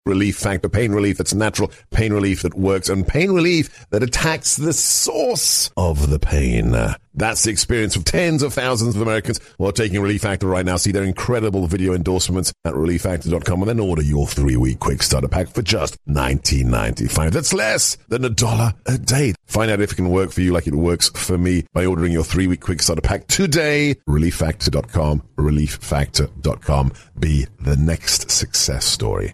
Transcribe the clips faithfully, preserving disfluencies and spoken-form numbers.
Relief Factor, pain relief that's natural, pain relief that works, and pain relief that attacks the source of the pain. That's the experience of tens of thousands of Americans who are taking Relief Factor right now. See their incredible video endorsements at relief factor dot com and then order your three-week quick starter pack for just nineteen ninety-five. That's less than a dollar a day. Find out if it can work for you like it works for me by ordering your three-week quick starter pack today. relief factor dot com, relief factor dot com. Be the next success story.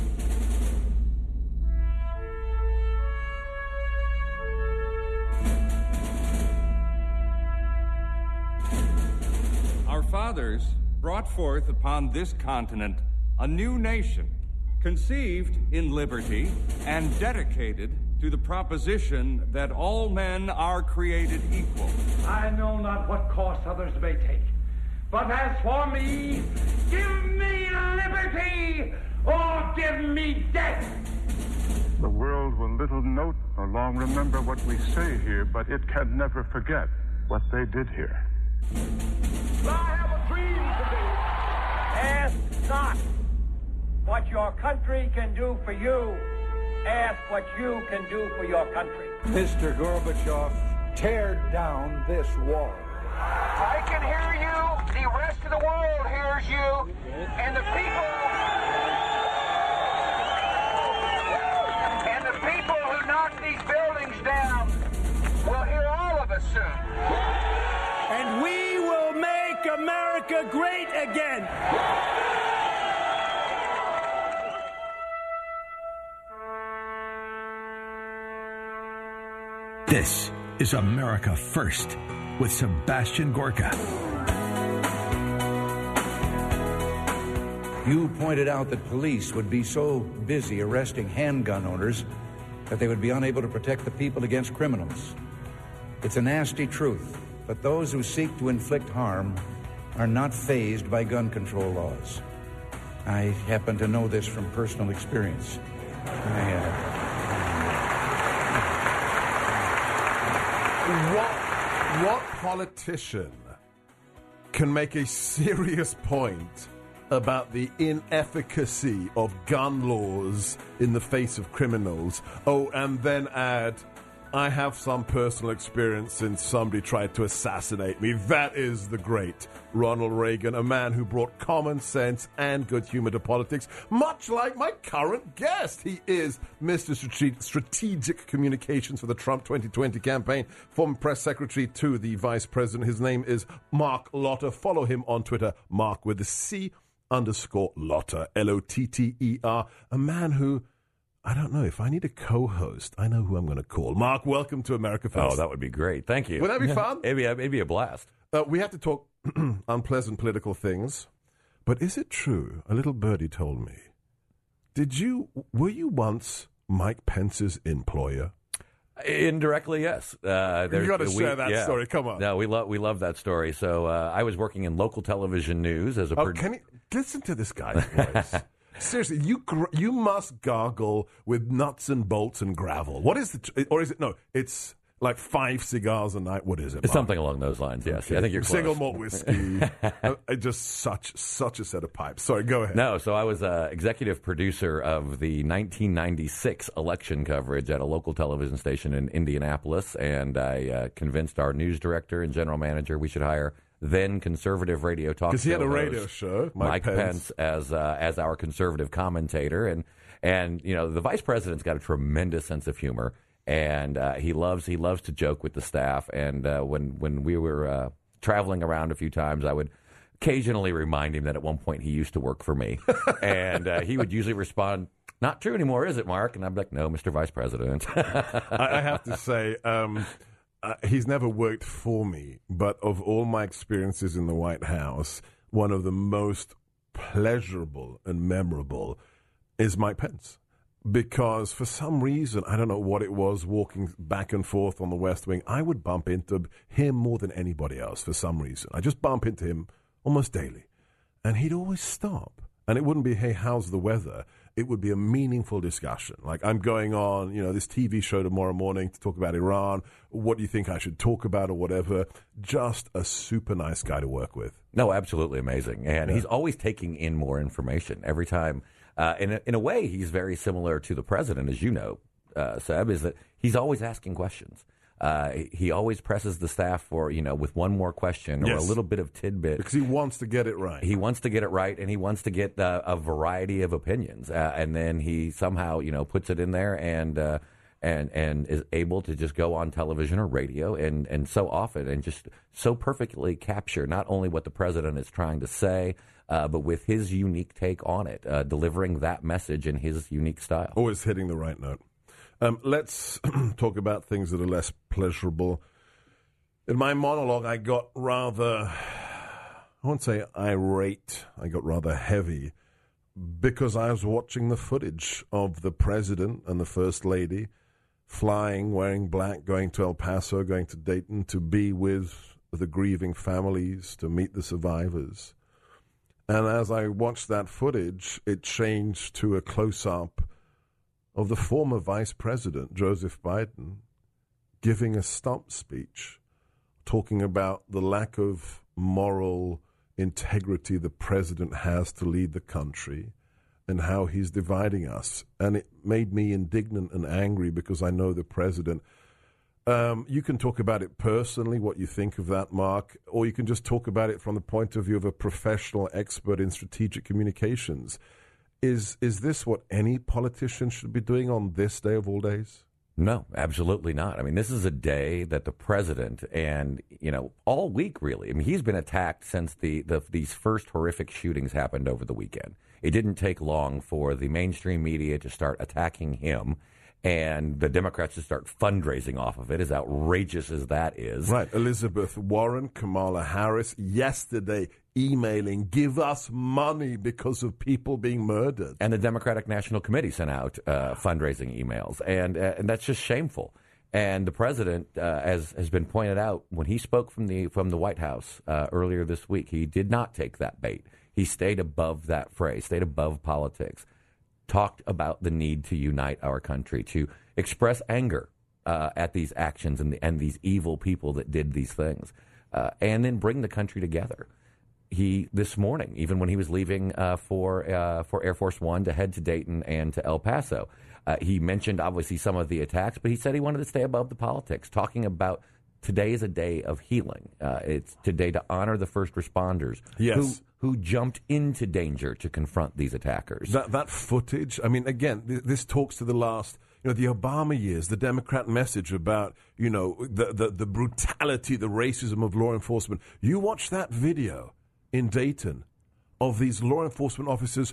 Our fathers brought forth upon this continent a new nation, conceived in liberty and dedicated to the proposition that all men are created equal. I know not what course others may take, but as for me, give me liberty or give me death. The world will little note nor long remember what we say here, but it can never forget what they did here. I have a dream today. Ask not what your country can do for you. Ask what you can do for your country. Mister Gorbachev, tear down this wall. I can hear you. The rest of the world hears you. And the people... And the people who knock these buildings down will hear all of us soon. And we will make America great again. This is America First with Sebastian Gorka. You pointed out that police would be so busy arresting handgun owners that they would be unable to protect the people against criminals. It's a nasty truth, but those who seek to inflict harm are not fazed by gun control laws. I happen to know this from personal experience. I, uh, What, what politician can make a serious point about the inefficacy of gun laws in the face of criminals? Oh, and then add, I have some personal experience since somebody tried to assassinate me. That is the great Ronald Reagan, a man who brought common sense and good humor to politics, much like my current guest. He is Mister Strate- Strategic Communications for the Trump twenty twenty campaign, former press secretary to the vice president. His name is Mark Lotter. Follow him on Twitter, Mark with the C underscore Lotter, L O T T E R, a man who, I don't know, if I need a co-host, I know who I'm going to call. Mark, welcome to America First. Oh, that would be great. Thank you. Would that be fun? It'd be, it'd be a blast. Uh, we have to talk unpleasant political things, but is it true? A little birdie told me. Did you, were you once Mike Pence's employer? Indirectly, yes. Uh, You've got to share that yeah. story. Come on. No, we love we love that story. So uh, I was working in local television news as a. Oh, pro- can you listen to this guy's voice? Seriously, you gr- you must gargle with nuts and bolts and gravel. What is the, tr- or is it, no, it's like five cigars a night. What is it? It's Mark? something along those lines, yes. Okay. I think you're close. Single malt whiskey. uh, just such, such a set of pipes. Sorry, go ahead. No, so I was uh, executive producer of the nineteen ninety-six election coverage at a local television station in Indianapolis, and I uh, convinced our news director and general manager we should hire then conservative radio talk show because he had a host, radio show, Mike, Mike Pence, Pence as uh, as our conservative commentator, and and you know the vice president's got a tremendous sense of humor, and uh, he loves he loves to joke with the staff. And uh, when when we were uh, traveling around a few times, I would occasionally remind him that at one point he used to work for me, and uh, he would usually respond, "Not true anymore, is it, Mark?" And I'd be like, "No, Mister Vice President." I, I have to say. Um, Uh, he's never worked for me, but of all my experiences in the White House, one of the most pleasurable and memorable is Mike Pence. Because for some reason, I don't know what it was, walking back and forth on the West Wing, I would bump into him more than anybody else for some reason. I just bump into him almost daily. And he'd always stop. And it wouldn't be, hey, how's the weather? It would be a meaningful discussion. Like, I'm going on, you know, this T V show tomorrow morning to talk about Iran. What do you think I should talk about or whatever? Just a super nice guy to work with. No, absolutely amazing. And Yeah. he's always taking in more information. Every time Uh, in, a, in a way, he's very similar to the president, as you know, uh, Seb, is that he's always asking questions. Uh, he always presses the staff for, you know, with one more question or Yes. a little bit of tidbit. Because he wants to get it right. He wants to get it right, and he wants to get uh, a variety of opinions. Uh, and then he somehow, you know, puts it in there and uh, and and is able to just go on television or radio and, and so often and just so perfectly capture not only what the president is trying to say, uh, but with his unique take on it, uh, delivering that message in his unique style. Always hitting the right note. Um, let's talk about things that are less pleasurable. In my monologue, I got rather, I won't say irate, I got rather heavy because I was watching the footage of the president and the first lady flying, wearing black, going to El Paso, going to Dayton to be with the grieving families, to meet the survivors. And as I watched that footage, it changed to a close-up of the former Vice President, Joseph Biden, giving a stump speech, talking about the lack of moral integrity the president has to lead the country and how he's dividing us. And it made me indignant and angry because I know the president. Um, you can talk about it personally, what you think of that, Mark, or you can just talk about it from the point of view of a professional expert in strategic communications. Is is this what any politician should be doing on this day of all days? No, absolutely not. I mean, this is a day that the president and, you know, all week, really. I mean, he's been attacked since the, the these first horrific shootings happened over the weekend. It didn't take long for the mainstream media to start attacking him and the Democrats to start fundraising off of it, as outrageous as that is. Right. Elizabeth Warren, Kamala Harris, yesterday emailing, give us money because of people being murdered. And the Democratic National Committee sent out uh, fundraising emails, and uh, and that's just shameful. And the president, uh, as has been pointed out, when he spoke from the from the White House uh, earlier this week, he did not take that bait. He stayed above that phrase, stayed above politics, talked about the need to unite our country, to express anger uh, at these actions and, the, and these evil people that did these things, uh, and then bring the country together. He, this morning, even when he was leaving uh, for uh, for Air Force One to head to Dayton and to El Paso, uh, he mentioned obviously some of the attacks, but he said he wanted to stay above the politics, talking about today is a day of healing. Uh, it's today to honor the first responders yes. who who jumped into danger to confront these attackers. That that footage, I mean, again, th- this talks to the last, you know, the Obama years, the Democrat message about, you know, the, the, the brutality, the racism of law enforcement. You watch that video in Dayton of these law enforcement officers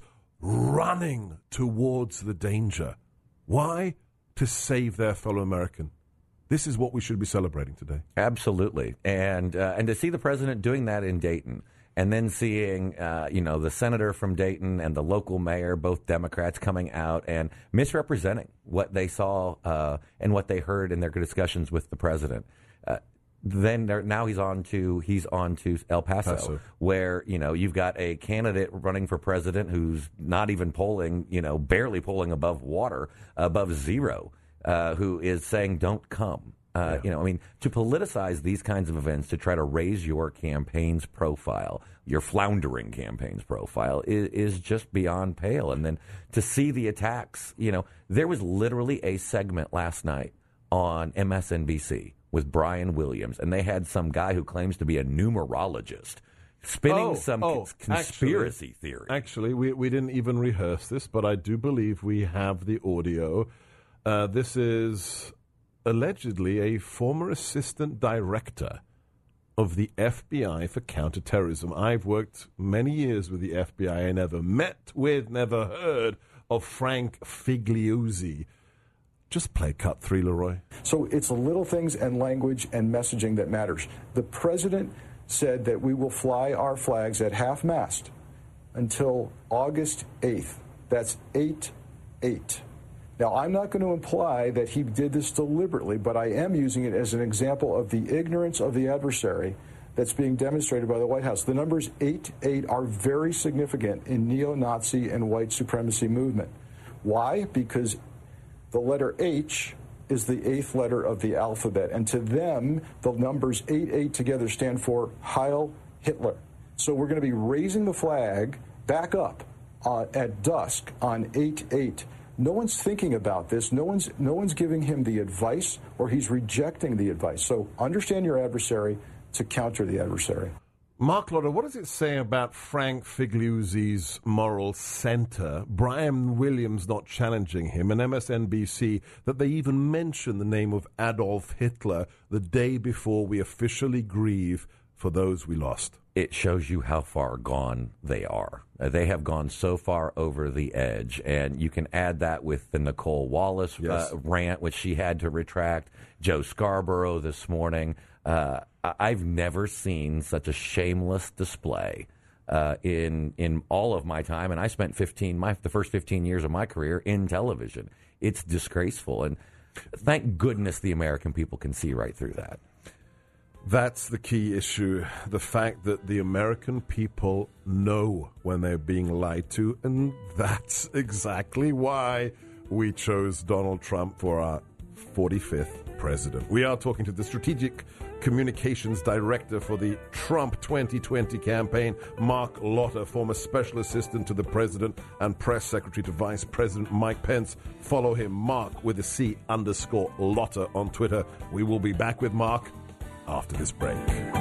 running towards the danger. Why? To save their fellow American. This is what we should be celebrating today. Absolutely. And uh, and to see the president doing that in Dayton, and then seeing, uh, you know, the senator from Dayton and the local mayor, both Democrats, coming out and misrepresenting what they saw uh, and what they heard in their discussions with the president. Uh, then now he's on to he's on to El Paso, Paso, where, you know, you've got a candidate running for president who's not even polling, you know, barely polling above water, above zero, uh, who is saying don't come. Uh, yeah. You know, I mean, to politicize these kinds of events, to try to raise your campaign's profile, your floundering campaign's profile, is, is just beyond pale. And then to see the attacks, you know, there was literally a segment last night on M S N B C with Brian Williams, and they had some guy who claims to be a numerologist spinning oh, some oh, conspiracy actually, theory. Actually, we, we didn't even rehearse this, but I do believe we have the audio. Uh, this is allegedly a former assistant director of the F B I for counterterrorism. I've worked many years with the F B I. I never met with, never heard of Frank Figliuzzi. Just play cut three, Leroy. So it's the little things and language and messaging that matters. The president said that we will fly our flags at half-mast until August eighth. That's eight eight. Now, I'm not going to imply that he did this deliberately, but I am using it as an example of the ignorance of the adversary that's being demonstrated by the White House. The numbers eight eight are very significant in neo-Nazi and white supremacy movement. Why? Because the letter H is the eighth letter of the alphabet, and to them, the numbers eight eight together stand for Heil Hitler. So we're going to be raising the flag back up uh, at dusk on eight eight. No one's thinking about this. No one's no one's giving him the advice, or he's rejecting the advice. So understand your adversary to counter the adversary. Mark Lotter, what does it say about Frank Figliuzzi's moral center, Brian Williams not challenging him, and M S N B C, that they even mention the name of Adolf Hitler the day before we officially grieve for those we lost? It shows you how far gone they are. Uh, they have gone so far over the edge, and you can add that with the Nicole Wallace yes. uh, rant, which she had to retract, Joe Scarborough this morning. Uh, I've never seen such a shameless display uh, in in all of my time, and I spent fifteen my the first fifteen years of my career in television. It's disgraceful, and thank goodness the American people can see right through that. That's the key issue, the fact that the American people know when they're being lied to, and that's exactly why we chose Donald Trump for our forty-fifth president. We are talking to the Strategic Communications Director for the Trump twenty twenty campaign, Mark Lotter, former Special Assistant to the President and Press Secretary to Vice President Mike Pence. Follow him, Mark, with a C underscore Lotter on Twitter. We will be back with Mark after this break.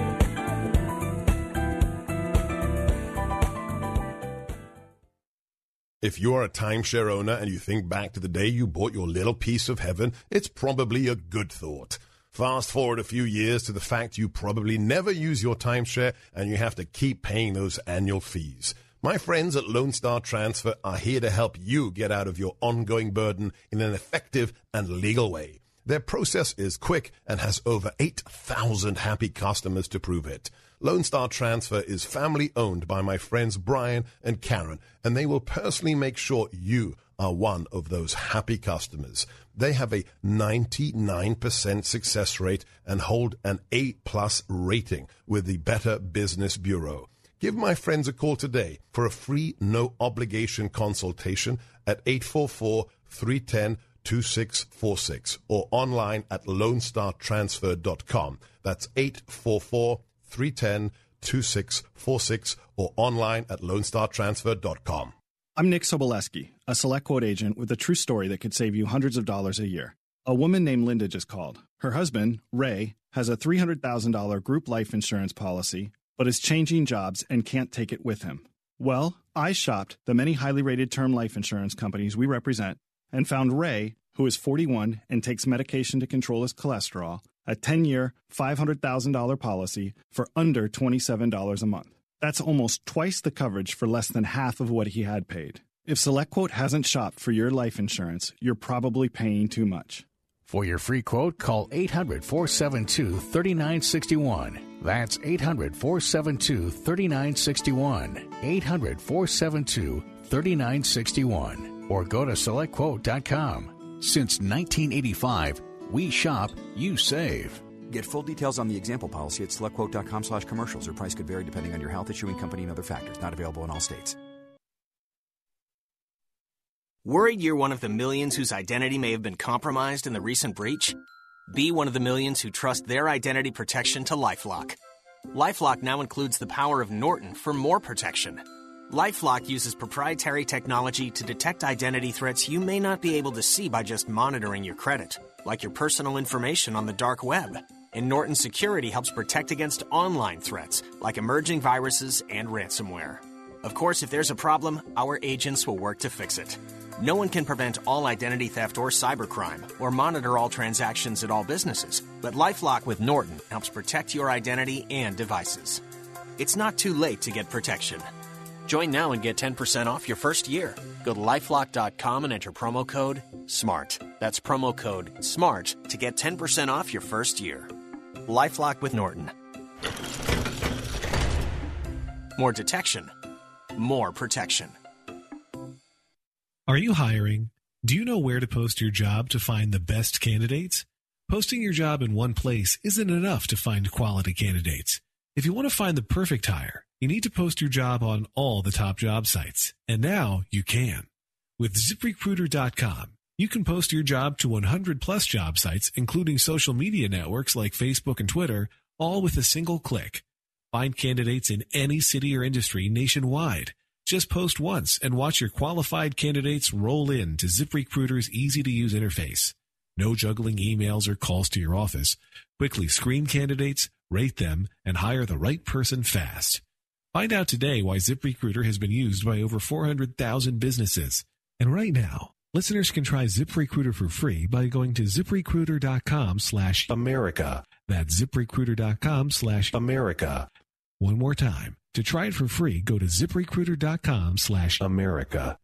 If you're a timeshare owner and you think back to the day you bought your little piece of heaven, it's probably a good thought. Fast forward a few years to the fact you probably never use your timeshare and you have to keep paying those annual fees. My friends at Lone Star Transfer are here to help you get out of your ongoing burden in an effective and legal way. Their process is quick and has over eight thousand happy customers to prove it. Lone Star Transfer is family owned by my friends Brian and Karen, and they will personally make sure you are one of those happy customers. They have a ninety-nine percent success rate and hold an A plus rating with the Better Business Bureau. Give my friends a call today for a free, no-obligation consultation at eight four four, three one zero, two six four six or online at lone star transfer dot com. That's eight four four, three one zero, two six four six or online at lone star transfer dot com. I'm Nick Soboleski, a SelectQuote agent with a true story that could save you hundreds of dollars a year. A woman named Linda just called. Her husband, Ray, has a three hundred thousand dollars group life insurance policy, but is changing jobs and can't take it with him. Well, I shopped the many highly rated term life insurance companies we represent and found Ray, who is forty-one and takes medication to control his cholesterol, a ten-year, five hundred thousand dollars policy for under twenty-seven dollars a month. That's almost twice the coverage for less than half of what he had paid. If SelectQuote hasn't shopped for your life insurance, you're probably paying too much. For your free quote, call eight hundred, four seven two, three nine six one. That's eight hundred, four seven two, three nine six one. eight hundred, four seven two, three nine six one. Or go to select quote dot com. Since nineteen eighty-five, we shop, you save. Get full details on the example policy at select quote dot com slash commercials. Or price could vary depending on your health, issuing company, and other factors. Not available in all states. Worried you're one of the millions whose identity may have been compromised in the recent breach? Be one of the millions who trust their identity protection to LifeLock. LifeLock now includes the power of Norton for more protection. LifeLock uses proprietary technology to detect identity threats you may not be able to see by just monitoring your credit, like your personal information on the dark web. And Norton Security helps protect against online threats, like emerging viruses and ransomware. Of course, if there's a problem, our agents will work to fix it. No one can prevent all identity theft or cybercrime, or monitor all transactions at all businesses, but LifeLock with Norton helps protect your identity and devices. It's not too late to get protection. Join now and get ten percent off your first year. Go to lifelock dot com and enter promo code SMART. That's promo code SMART to get ten percent off your first year. LifeLock with Norton. More detection. More protection. Are you hiring? Do you know where to post your job to find the best candidates? Posting your job in one place isn't enough to find quality candidates. If you want to find the perfect hire, you need to post your job on all the top job sites. And now you can. With zip recruiter dot com, you can post your job to one hundred plus job sites, including social media networks like Facebook and Twitter, all with a single click. Find candidates in any city or industry nationwide. Just post once and watch your qualified candidates roll in to ZipRecruiter's easy-to-use interface. No juggling emails or calls to your office. Quickly screen candidates, rate them, and hire the right person fast. Find out today why ZipRecruiter has been used by over four hundred thousand businesses. And right now, listeners can try ZipRecruiter for free by going to ZipRecruiter.com slash America. That's ZipRecruiter.com slash America. One more time. To try it for free, go to ZipRecruiter.com slash America.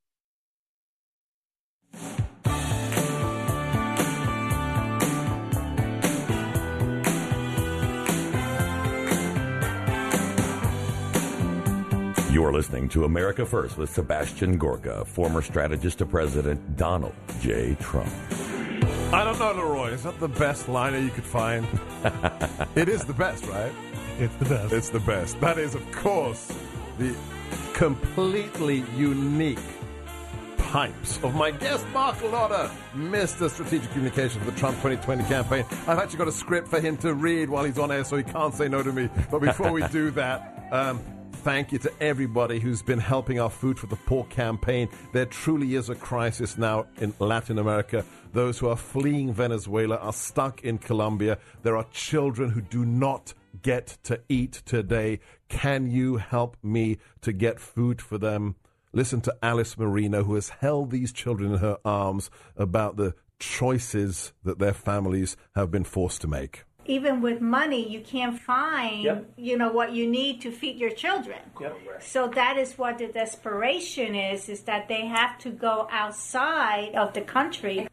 You're listening to America First with Sebastian Gorka, former strategist to President Donald J. Trump. I don't know, Leroy. Is that the best liner you could find? It is the best, right? It's the best. It's the best. That is, of course, the completely unique pipes of my guest, Mark Lotter, Mister Strategic Communications for the Trump twenty twenty campaign. I've actually got a script for him to read while he's on air, so he can't say no to me. But before we do that, um, thank you to everybody who's been helping our Food for the Poor campaign. There truly is a crisis now in Latin America. Those who are fleeing Venezuela are stuck in Colombia. There are children who do not get to eat today. Can you help me to get food for them? Listen to Alice Marino, who has held these children in her arms about the choices that their families have been forced to make. Even with money, you can't find, yep. you know, what you need to feed your children. Yep. So that is what the desperation is, is that they have to go outside of the country.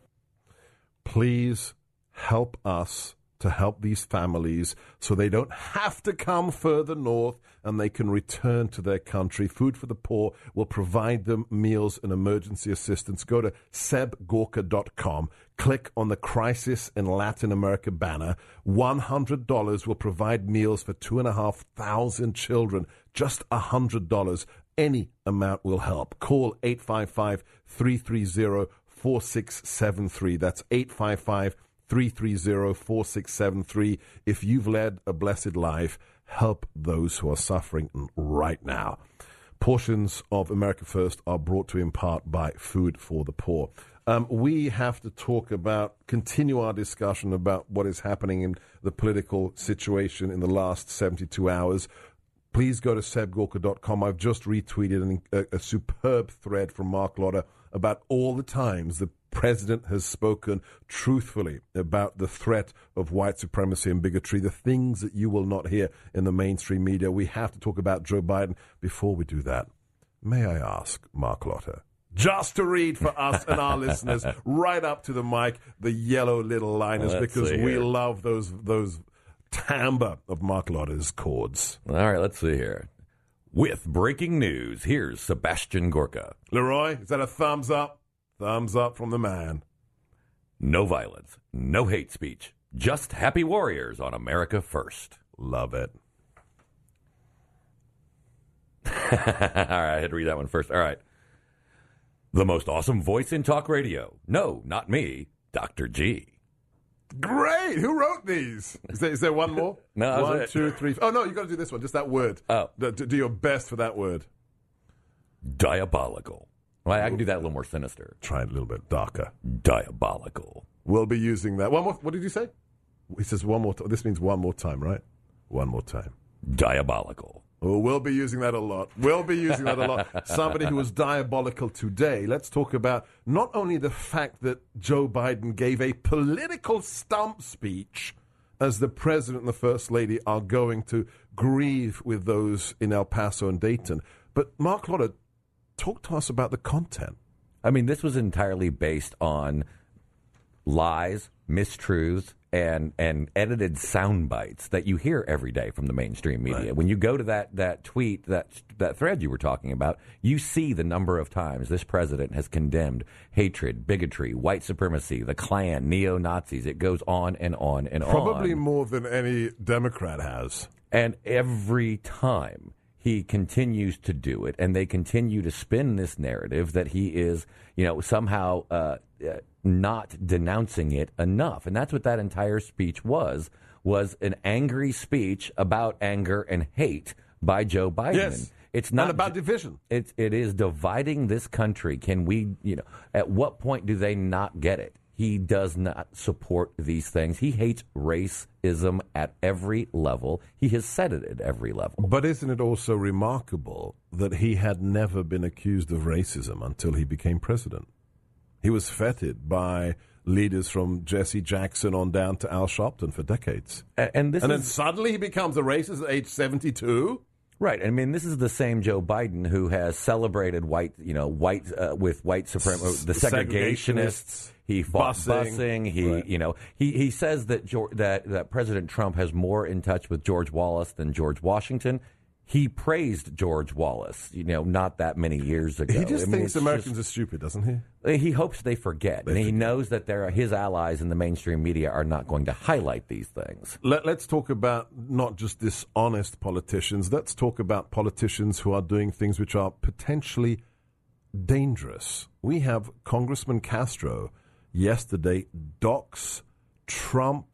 Please help us to help these families so they don't have to come further north and they can return to their country. Food for the Poor will provide them meals and emergency assistance. Go to seb gorka dot com. Click on the Crisis in Latin America banner. one hundred dollars will provide meals for two thousand five hundred children. Just one hundred dollars. Any amount will help. Call eight five five, three three zero, four six seven three. That's eight five five, three three zero, four six seven three. If you've led a blessed life, help those who are suffering right now. Portions of America First are brought to you in part by Food for the Poor. Um, we have to talk about, continue our discussion about what is happening in the political situation in the last seventy-two hours. Please go to seb gorka dot com. I've just retweeted a, a superb thread from Mark Lotter about all the times the president has spoken truthfully about the threat of white supremacy and bigotry, the things that you will not hear in the mainstream media. We have to talk about Joe Biden. Before we do that, may I ask Mark Lotter, just to read for us and our listeners, right up to the mic, the yellow little liners, Let's because we here. love those those timbre of Mark Lotter's chords. All right, let's see here. With breaking news, here's Sebastian Gorka. Leroy, is that a thumbs up? Thumbs up from the man. No violence, no hate speech, just happy warriors on America First. Love it. All right, I had to read that one first. All right. The most awesome voice in talk radio. No, not me, Doctor G. Great. Who wrote these? Is there, is there one more? No, that was One, it. two, three. Oh, no, you got to do this one. Just that word. Oh. Do, do your best for that word. Diabolical. Well, I can do that a little more sinister. Try it a little bit darker. Diabolical. We'll be using that. One more. What did you say? He says one more time. This means one more time, right? One more time. Diabolical. Oh, we'll be using that a lot. We'll be using that a lot. Somebody who was diabolical today. Let's talk about not only the fact that Joe Biden gave a political stump speech as the president and the first lady are going to grieve with those in El Paso and Dayton, but Mark Lotter, talk to us about the content. I mean, this was entirely based on lies, mistruths, and and edited sound bites that you hear every day from the mainstream media. Right. When you go to that that tweet, that that thread you were talking about, you see the number of times this president has condemned hatred, bigotry, white supremacy, the Klan, neo-Nazis. It goes on and on and Probably on. Probably more than any Democrat has. And every time he continues to do it, and they continue to spin this narrative that he is, you know, somehow uh, uh, not denouncing it enough. And that's what that entire speech was, was an angry speech about anger and hate by Joe Biden. Yes. it's not and about division. It's it is dividing this country. Can we, you know, at what point do they not get it? He does not support these things. He hates racism at every level. He has said it at every level. But isn't it also remarkable that he had never been accused of racism until he became president? He was feted by leaders from Jesse Jackson on down to Al Sharpton for decades. And, and, this and is, then suddenly he becomes a racist at age seventy-two? Right. I mean, this is the same Joe Biden who has celebrated white, you know, white uh, with white supremacy, the segregationists. He fought busing. busing. He, right. you know, he, he says that, George, that that President Trump has more in touch with George Wallace than George Washington. He praised George Wallace, you know, not that many years ago. He just I mean, thinks Americans just, are stupid, doesn't he? He hopes they forget. They and he forget. knows that there are, his allies in the mainstream media are not going to highlight these things. Let, let's talk about not just dishonest politicians. Let's talk about politicians who are doing things which are potentially dangerous. We have Congressman Castro yesterday dox Trump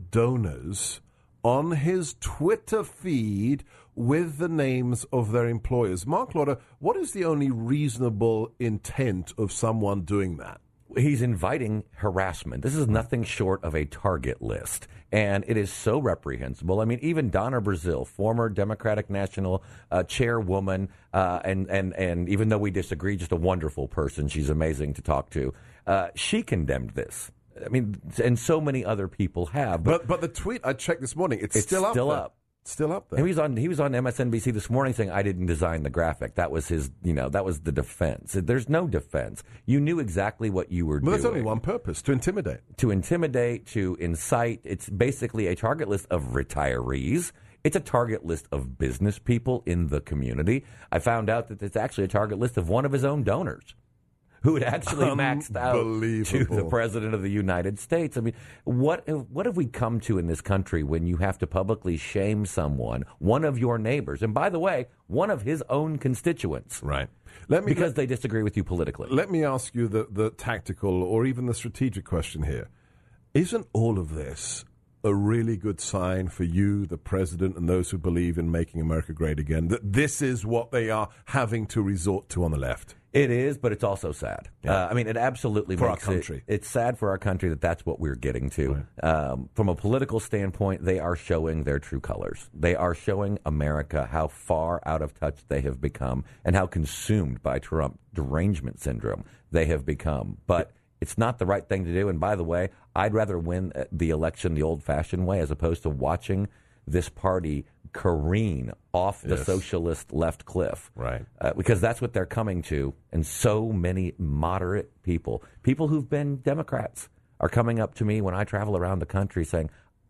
donors on his Twitter feed with the names of their employers. Mark Lauder, what is the only reasonable intent of someone doing that? He's inviting harassment. This is nothing short of a target list, and it is so reprehensible. I mean, even Donna Brazile, former Democratic National uh, Chairwoman, uh, and, and, and even though we disagree, just a wonderful person, she's amazing to talk to, uh, she condemned this. I mean, and so many other people have. But but, but the tweet I checked this morning, it's, it's still up still there. up. Still up there. And he was on he was on M S N B C this morning saying, I didn't design the graphic. That was his, you know, that was the defense. There's no defense. You knew exactly what you were well, doing. Well, there's only one purpose, to intimidate. To intimidate, to incite. It's basically a target list of retirees. It's a target list of business people in the community. I found out that it's actually a target list of one of his own donors, who had actually maxed out to the President of the United States. I mean, what what have we come to in this country when you have to publicly shame someone, one of your neighbors, and by the way, one of his own constituents, right? Let me, because let, they disagree with you politically. Let me ask you the, the tactical or even the strategic question here. Isn't all of this a really good sign for you, the president, and those who believe in making America great again, that this is what they are having to resort to on the left? It is, but it's also sad. Yeah. Uh, I mean, it absolutely for makes our country. It, it's sad for our country that that's what we're getting to. Right. Um, from a political standpoint, they are showing their true colors. They are showing America how far out of touch they have become and how consumed by Trump derangement syndrome they have become. But it's not the right thing to do. And by the way, I'd rather win the election the old-fashioned way as opposed to watching this party careen off the yes. socialist left cliff. Right. Uh, because that's what they're coming to. And so many moderate people, people who've been Democrats, are coming up to me when I travel around the country saying,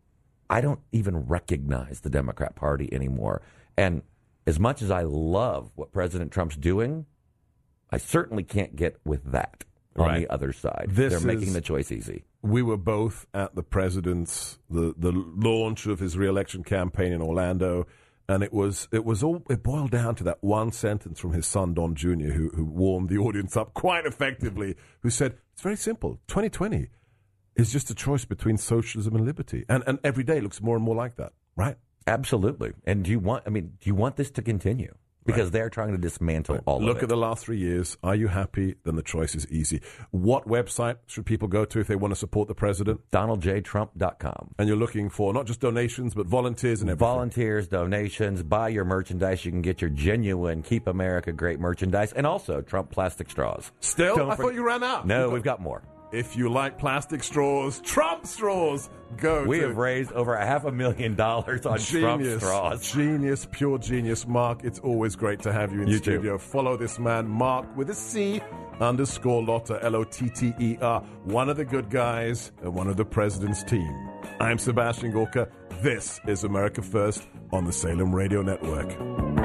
I don't even recognize the Democrat Party anymore. And as much as I love what President Trump's doing, I certainly can't get with that on right. the other side. This They're is, making the choice easy. We were both at the president's, the, the launch of his re-election campaign in Orlando, and it was it was all it boiled down to that one sentence from his son, Don Junior, who, who warmed the audience up quite effectively, who said, it's very simple. twenty twenty is just a choice between socialism and liberty. And, and every day looks more and more like that, right? Absolutely. And do you want, I mean, do you want this to continue? Because right. they're trying to dismantle right. all Look of it. Look at the last three years. Are you happy? Then the choice is easy. What website should people go to if they want to support the president? Donald J Trump dot com. And you're looking for not just donations, but volunteers and everything. Volunteers, donations, buy your merchandise. You can get your genuine Keep America Great merchandise. And also Trump plastic straws. Still? Don't I for- thought you ran out. No, we've got more. If you like plastic straws, Trump straws, go We to have raised over a half a million dollars on genius, Trump straws. Genius, pure genius. Mark, it's always great to have you in you studio. Too. Follow this man, Mark, with a C, underscore Lotter, L O T T E R, one of the good guys and one of the president's team. I'm Sebastian Gorka. This is America First on the Salem Radio Network.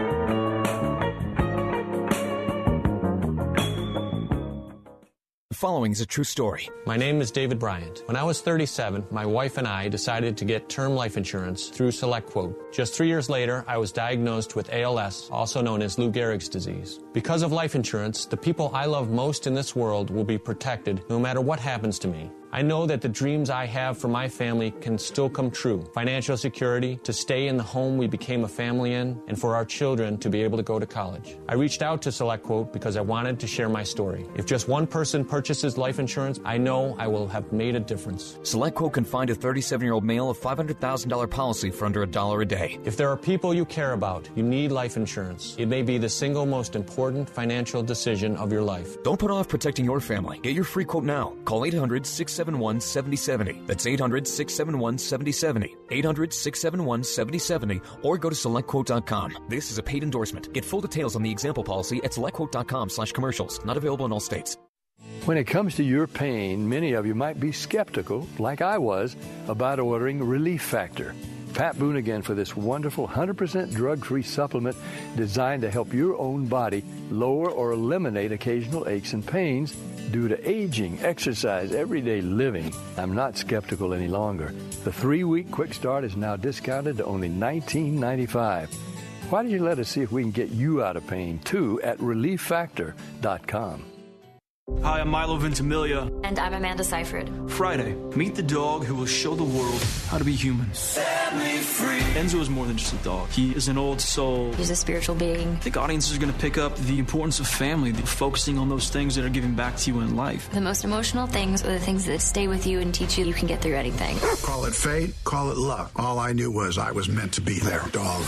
The following is a true story. My name is David Bryant. When I was thirty-seven, my wife and I decided to get term life insurance through SelectQuote. Just three years later, I was diagnosed with A L S, also known as Lou Gehrig's disease. Because of life insurance, the people I love most in this world will be protected no matter what happens to me. I know that the dreams I have for my family can still come true. Financial security, to stay in the home we became a family in, and for our children to be able to go to college. I reached out to SelectQuote because I wanted to share my story. If just one person purchases life insurance, I know I will have made a difference. SelectQuote can find a thirty-seven-year-old male a five hundred thousand dollars policy for under a dollar a day. If there are people you care about, you need life insurance. It may be the single most important financial decision of your life. Don't put off protecting your family. Get your free quote now. Call eight hundred, six seven one, seven oh seven oh. That's eight hundred, six seven one, seven oh seven oh. eight hundred, six seven one, seven oh seven oh. Or go to select quote dot com. This is a paid endorsement. Get full details on the example policy at select quote dot com slash commercials. Not available in all states. When it comes to your pain, many of you might be skeptical, like I was, about ordering Relief Factor. Pat Boone again for this wonderful one hundred percent drug-free supplement designed to help your own body lower or eliminate occasional aches and pains due to aging, exercise, everyday living. I'm not skeptical any longer. The three-week quick start is now discounted to only nineteen ninety-five dollars. Why don't you let us see if we can get you out of pain, too, at relief factor dot com. Hi, I'm Milo Ventimiglia. And I'm Amanda Seyfried. Friday, meet the dog who will show the world how to be human. Set me free. Enzo is more than just a dog. He is an old soul. He's a spiritual being. I think audiences are going to pick up the importance of family, the focusing on those things that are giving back to you in life. The most emotional things are the things that stay with you and teach you you can get through anything. Call it fate, call it luck. All I knew was I was meant to be their dog.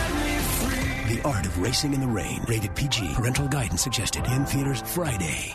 The Art of Racing in the Rain. Rated P G. Parental guidance suggested. In theaters Friday.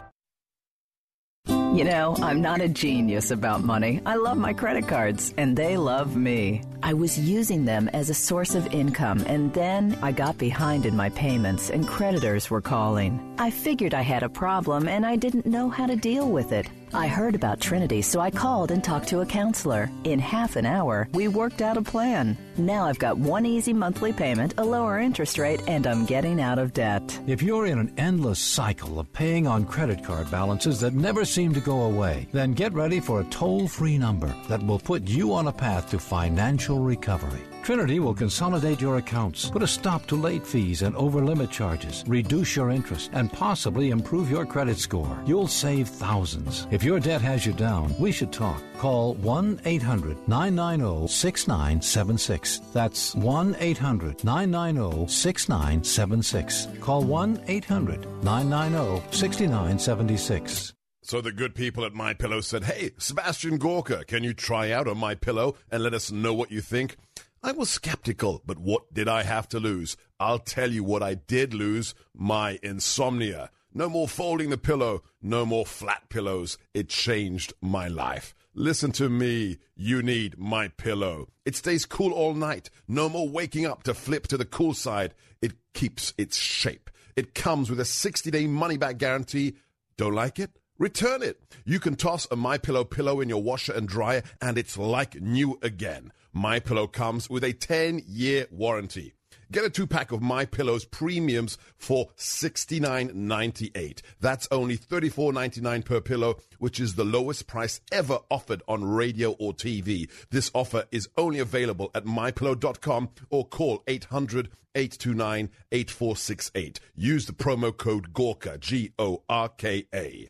You know, I'm not a genius about money. I love my credit cards, and they love me. I was using them as a source of income, and then I got behind in my payments, and creditors were calling. I figured I had a problem, and I didn't know how to deal with it. I heard about Trinity, so I called and talked to a counselor. In half an hour, we worked out a plan. Now I've got one easy monthly payment, a lower interest rate, and I'm getting out of debt. If you're in an endless cycle of paying on credit card balances that never seem to go away, then get ready for a toll-free number that will put you on a path to financial recovery. Trinity will consolidate your accounts, put a stop to late fees and over-limit charges, reduce your interest, and possibly improve your credit score. You'll save thousands. If your debt has you down, we should talk. Call one eight hundred, nine nine zero, six nine seven six. That's one eight hundred, nine nine zero, six nine seven six. Call one eight hundred, nine nine zero, six nine seven six. So the good people at MyPillow said, hey, Sebastian Gorka, can you try out on MyPillow and let us know what you think? I was skeptical, but what did I have to lose? I'll tell you what I did lose, my insomnia. No more folding the pillow, no more flat pillows. It changed my life. Listen to me, you need MyPillow. It stays cool all night. No more waking up to flip to the cool side. It keeps its shape. It comes with a sixty-day money-back guarantee. Don't like it? Return it. You can toss a MyPillow pillow in your washer and dryer, and it's like new again. MyPillow comes with a ten-year warranty. Get a two-pack of MyPillow's premiums for sixty-nine ninety-eight. That's only thirty-four ninety-nine per pillow, which is the lowest price ever offered on radio or T V. This offer is only available at my pillow dot com or call eight hundred, eight two nine, eight four six eight. Use the promo code GORKA, G O R K A.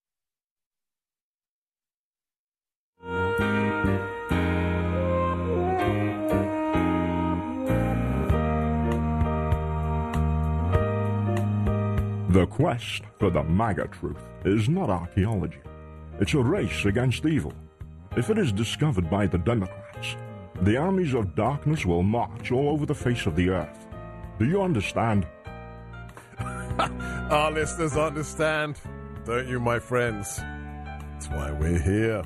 The quest for the MAGA truth is not archaeology. It's a race against evil. If it is discovered by the Democrats, the armies of darkness will march all over the face of the earth. Do you understand? Our listeners understand, don't you, my friends? That's why we're here.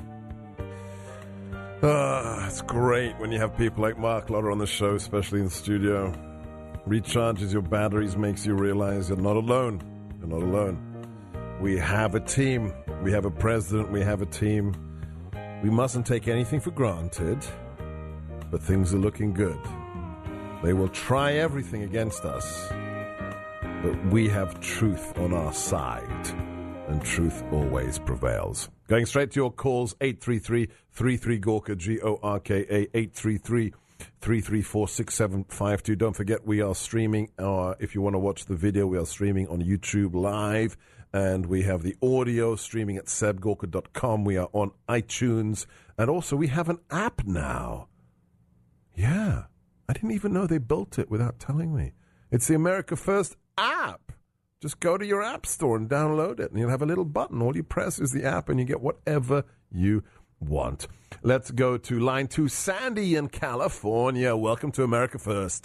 Ah, it's great when you have people like Mark Lotter on the show, especially in the studio. Recharges your batteries, makes you realize you're not alone. You're not alone. We have a team. We have a president. We have a team. We mustn't take anything for granted, but things are looking good. They will try everything against us, but we have truth on our side, and truth always prevails. Going straight to your calls, eight three three, three three, Gorka, G O R K A, eight three three, three three four, six seven five two. Don't forget, we are streaming. Uh, if you want to watch the video, we are streaming on YouTube Live and we have the audio streaming at seb gorka dot com. We are on iTunes, and also we have an app now. Yeah, I didn't even know they built it without telling me. It's the America First app. Just go to your app store and download it, and you'll have a little button. All you press is the app, and you get whatever you want. Let's go to line two. Sandy in California. Welcome to America First.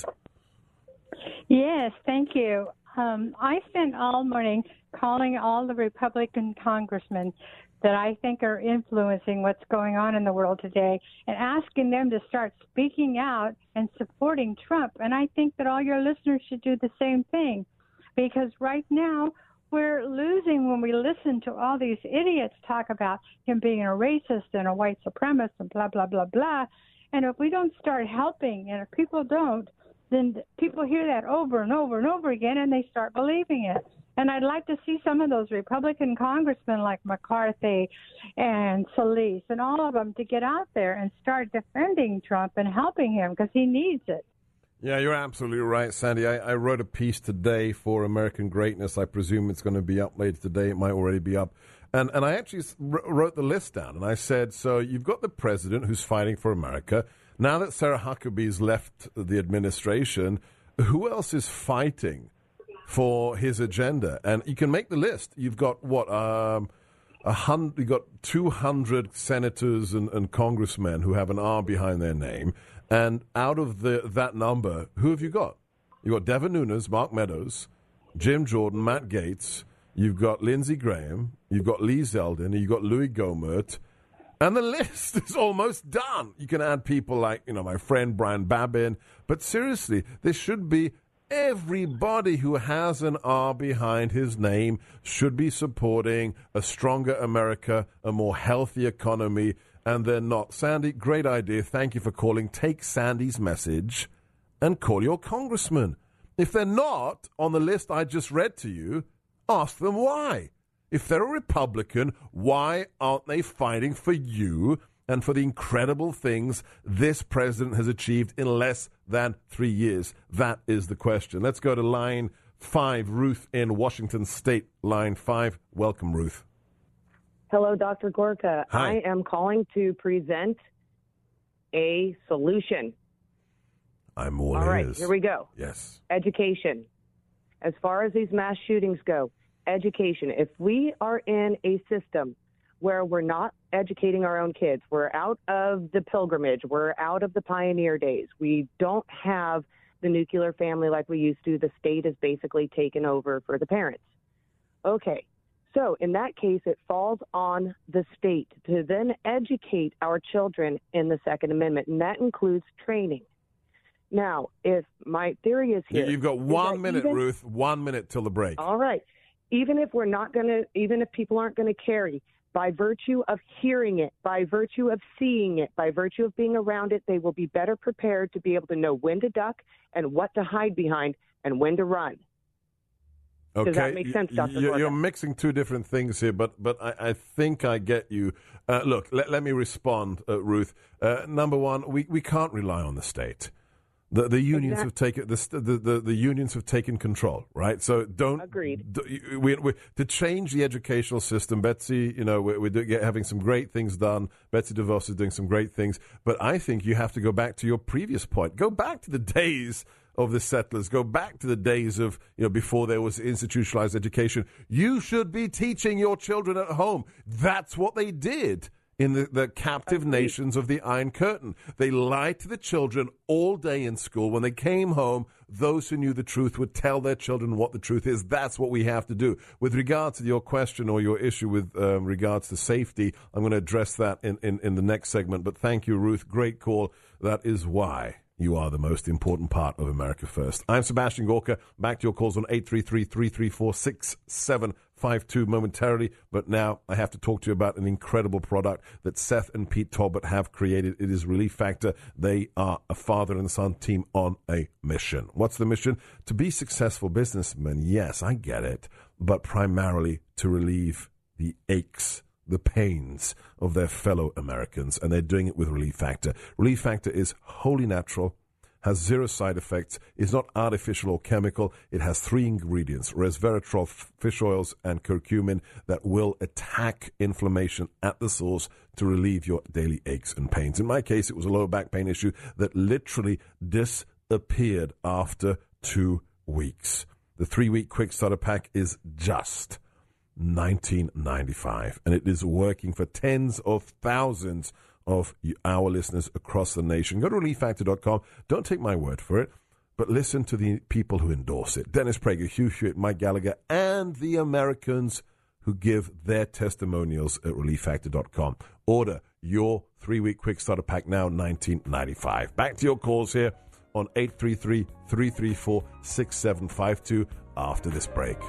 Yes, thank you. Um, I spent all morning calling all the Republican congressmen that I think are influencing what's going on in the world today and asking them to start speaking out and supporting Trump. And I think that all your listeners should do the same thing, because right now we're losing when we listen to all these idiots talk about him being a racist and a white supremacist and blah, blah, blah, blah. And if we don't start helping, and if people don't, then people hear that over and over and over again, and they start believing it. And I'd like to see some of those Republican congressmen like McCarthy and Solis and all of them to get out there and start defending Trump and helping him, because he needs it. Yeah, you're absolutely right, Sandy. I, I wrote a piece today for American Greatness. I presume it's going to be up later today. It might already be up. And and I actually wrote the list down, and I said, so you've got the president who's fighting for America. Now that Sarah Huckabee's left the administration, who else is fighting for his agenda? And you can make the list. You've got, what, um, a hundred, you've got two hundred senators and, and congressmen who have an R behind their name. And out of the that number, who have you got? You've got Devin Nunes, Mark Meadows, Jim Jordan, Matt Gaetz. You've got Lindsey Graham. You've got Lee Zeldin. You've got Louis Gohmert. And the list is almost done. You can add people like, you know, my friend Brian Babin. But seriously, there should be everybody who has an R behind his name should be supporting a stronger America, a more healthy economy, and they're not. Sandy, great idea. Thank you for calling. Take Sandy's message and call your congressman. If they're not on the list I just read to you, ask them why. If they're a Republican, why aren't they fighting for you and for the incredible things this president has achieved in less than three years? That is the question. Let's go to line five, Ruth in Washington State. Line five. Welcome, Ruth. Hello, Doctor Gorka. Hi. I am calling to present a solution. I'm all All right, ears. here we go. Yes. Education. As far as these mass shootings go, education. If we are in a system where we're not educating our own kids, we're out of the pilgrimage, we're out of the pioneer days, we don't have the nuclear family like we used to, the state is basically taken over for the parents. Okay, so in that case, it falls on the state to then educate our children in the Second Amendment, and that includes training. Now, if my theory is here... You've got one minute, even, Ruth, one minute till the break. All right. Even if we're not going to, even if people aren't going to carry, by virtue of hearing it, by virtue of seeing it, by virtue of being around it, they will be better prepared to be able to know when to duck and what to hide behind and when to run. Okay. Does that make sense, Doctor You're, you're mixing two different things here, but but I, I think I get you. Uh, look, let, let me respond, uh, Ruth. Uh, number one, we, we can't rely on the state. The the unions Exactly. have taken the, the the the unions have taken control, right? So don't Agreed. d- we, we, to change the educational system. Betsy, you know, we're, we're do, having some great things done. Betsy DeVos is doing some great things, but I think you have to go back to your previous point. Go back to the days of the settlers. Go back to the days of, you know, before there was institutionalized education. You should be teaching your children at home. That's what they did in the, the captive nations of the Iron Curtain. They lied to the children all day in school. When they came home, those who knew the truth would tell their children what the truth is. That's what we have to do. With regard to your question or your issue with um, regards to safety, I'm going to address that in, in, in the next segment. But thank you, Ruth. Great call. That is why you are the most important part of America First. I'm Sebastian Gorka. Back to your calls on eight three three, three three four, six seven five two momentarily. But now I have to talk to you about an incredible product that Seth and Pete Talbot have created. It is Relief Factor. They are a father and son team on a mission. What's the mission? To be successful businessmen. Yes, I get it. But primarily to relieve the aches, the pains of their fellow Americans, and they're doing it with Relief Factor. Relief Factor is wholly natural, has zero side effects, is not artificial or chemical. It has three ingredients, resveratrol, f- fish oils, and curcumin that will attack inflammation at the source to relieve your daily aches and pains. In my case, it was a lower back pain issue that literally disappeared after two weeks. The three-week quick starter pack is just nineteen ninety-five dollars, and it is working for tens of thousands of our listeners across the nation. Go to relief factor dot com. Don't take my word for it, but listen to the people who endorse it. Dennis Prager, Hugh Hewitt, Mike Gallagher, and the Americans who give their testimonials at relief factor dot com. Order your three-week quick starter pack now, nineteen ninety-five dollars. Back to your calls here on eight three three, three three four, six seven five two after this break.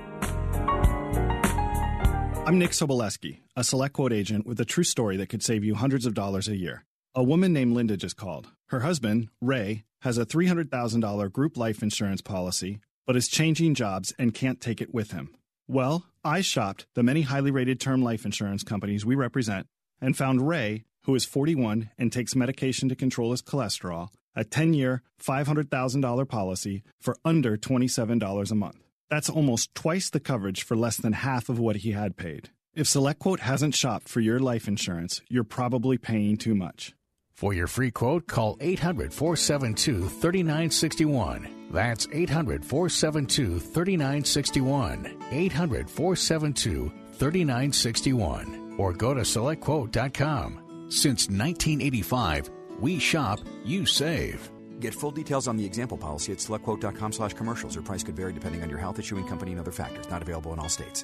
I'm Nick Soboleski, a Select Quote agent with a true story that could save you hundreds of dollars a year. A woman named Linda just called. Her husband, Ray, has a three hundred thousand dollars group life insurance policy, but is changing jobs and can't take it with him. Well, I shopped the many highly rated term life insurance companies we represent and found Ray, who is forty-one and takes medication to control his cholesterol, a ten-year, five hundred thousand dollars policy for under twenty-seven dollars a month. That's almost twice the coverage for less than half of what he had paid. If SelectQuote hasn't shopped for your life insurance, you're probably paying too much. For your free quote, call eight hundred, four seven two, three nine six one. That's eight hundred, four seven two, three nine six one. eight hundred, four seven two, three nine six one. Or go to select quote dot com. Since nineteen eighty-five, we shop, you save. Get full details on the example policy at select quote dot com slash commercials. Or price could vary depending on your health, issuing company, and other factors. Not available in all states.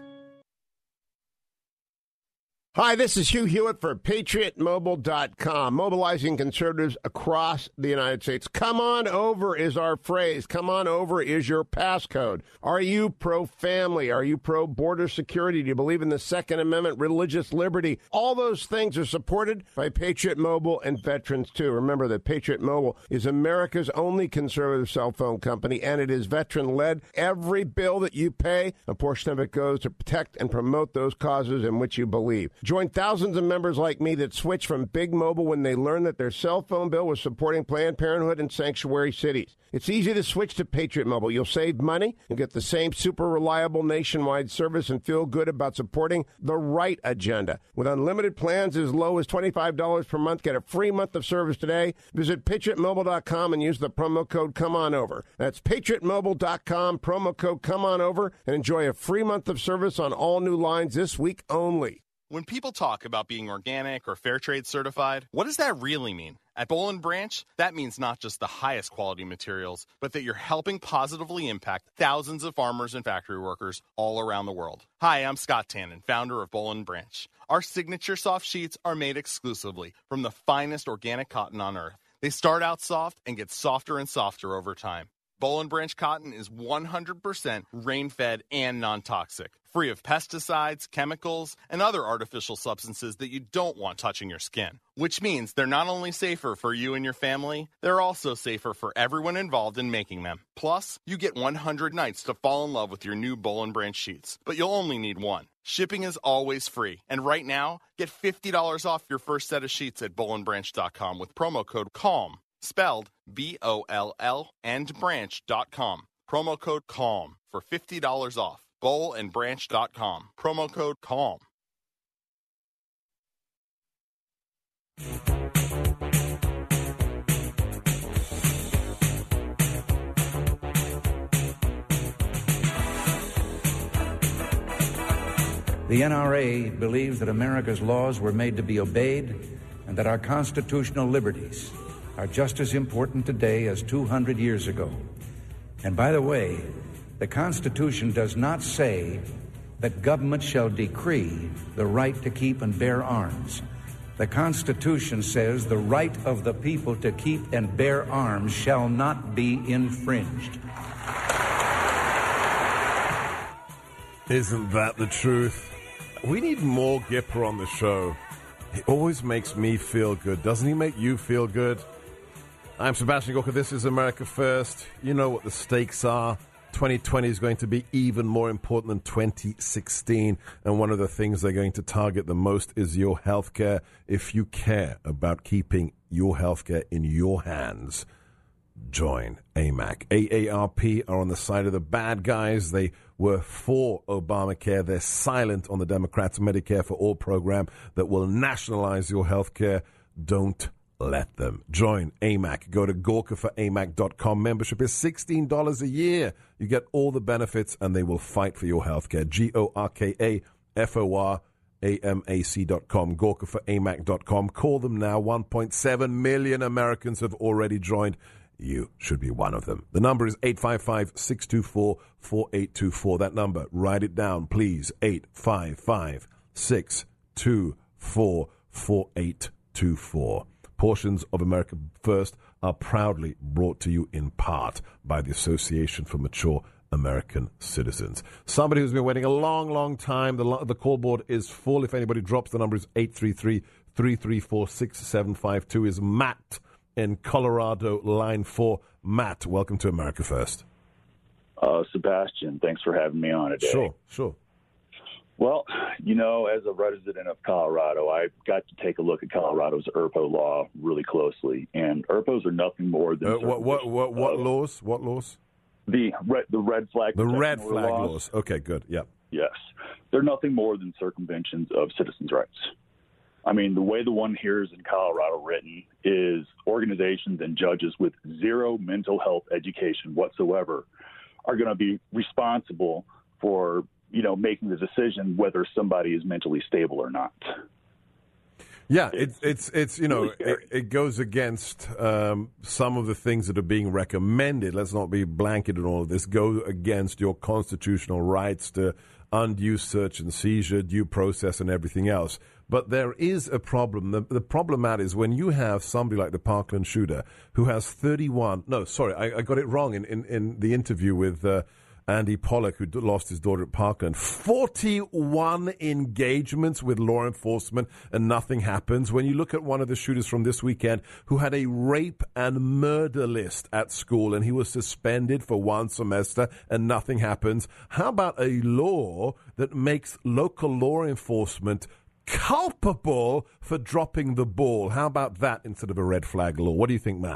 Hi, this is Hugh Hewitt for Patriot Mobile dot com, mobilizing conservatives across the United States. Come on over is our phrase. Come on over is your passcode. Are you pro-family? Are you pro-border security? Do you believe in the Second Amendment, religious liberty? All those things are supported by Patriot Mobile and veterans, too. Remember that Patriot Mobile is America's only conservative cell phone company, and it is veteran-led. Every bill that you pay, a portion of it goes to protect and promote those causes in which you believe. Join thousands of members like me that switched from Big Mobile when they learned that their cell phone bill was supporting Planned Parenthood and sanctuary cities. It's easy to switch to Patriot Mobile. You'll save money, you'll get the same super reliable nationwide service, and feel good about supporting the right agenda. With unlimited plans as low as twenty-five dollars per month, get a free month of service today. Visit Patriot Mobile dot com and use the promo code Come On Over. That's Patriot Mobile dot com, promo code Come On Over, and enjoy a free month of service on all new lines this week only. When people talk about being organic or fair trade certified, what does that really mean? At Boll and Branch, that means not just the highest quality materials, but that you're helping positively impact thousands of farmers and factory workers all around the world. Hi, I'm Scott Tannen, founder of Boll and Branch. Our signature soft sheets are made exclusively from the finest organic cotton on earth. They start out soft and get softer and softer over time. Boll and Branch cotton is one hundred percent rain-fed and non-toxic, free of pesticides, chemicals, and other artificial substances that you don't want touching your skin. Which means they're not only safer for you and your family, they're also safer for everyone involved in making them. Plus, you get one hundred nights to fall in love with your new Boll and Branch sheets, but you'll only need one. Shipping is always free, and right now, get fifty dollars off your first set of sheets at boll and branch dot com with promo code CALM. Spelled B O L L and branch dot com. Promo code CALM for fifty dollars off. boll and branch dot com. Promo code CALM. The N R A believes that America's laws were made to be obeyed and that our constitutional liberties are just as important today as two hundred years ago. And by the way, the Constitution does not say that government shall decree the right to keep and bear arms. The Constitution says the right of the people to keep and bear arms shall not be infringed. Isn't that the truth? We need more Gipper on the show. He always makes me feel good. Doesn't he make you feel good? I'm Sebastian Gorka. This is America First. You know what the stakes are. twenty twenty is going to be even more important than twenty sixteen. And one of the things they're going to target the most is your health care. If you care about keeping your health care in your hands, join A M A C. A A R P are on the side of the bad guys. They were for Obamacare. They're silent on the Democrats' Medicare for All program that will nationalize your health care. Don't let them. Join A M A C. Go to Gorka for A M A C dot com. Membership is sixteen dollars a year. You get all the benefits, and they will fight for your health care. G O R K A F O R A M A C dot com. Gorka for A M A C dot com. Call them now. one point seven million Americans have already joined. You should be one of them. The number is eight five five, six two four, four eight two four. That number, write it down, please. eight five five, six two four, four eight two four. Portions of America First are proudly brought to you in part by the Association for Mature American Citizens. Somebody who's been waiting a long, long time. The, the call board is full. If anybody drops, the number is eight three three, three three four, six seven five two. Is Matt in Colorado, line four. Matt, welcome to America First. Uh, Sebastian, thanks for having me on today. Sure, sure. Well, you know, as a resident of Colorado, I got to take a look at Colorado's E R P O law really closely, and E R P Os are nothing more than uh, what what what, what laws? What laws? The red the red flag. The red flag laws. laws. Okay, good. Yeah. Yes, they're nothing more than circumventions of citizens' rights. I mean, the way the one here is in Colorado written is organizations and judges with zero mental health education whatsoever are going to be responsible for, you know, making the decision whether somebody is mentally stable or not. Yeah, it's it's it's you know it, it goes against um, some of the things that are being recommended. Let's not be blanket in all of this. Go against your constitutional rights to undue search and seizure, due process, and everything else. But there is a problem. The, the problem, Matt, is when you have somebody like the Parkland shooter who has thirty-one. No, sorry, I, I got it wrong in in, in the interview with. Uh, Andy Pollock, who lost his daughter at Parkland, forty-one engagements with law enforcement and nothing happens. When you look at one of the shooters from this weekend who had a rape and murder list at school and he was suspended for one semester and nothing happens, how about a law that makes local law enforcement culpable for dropping the ball? How about that instead of a red flag law? What do you think, Matt?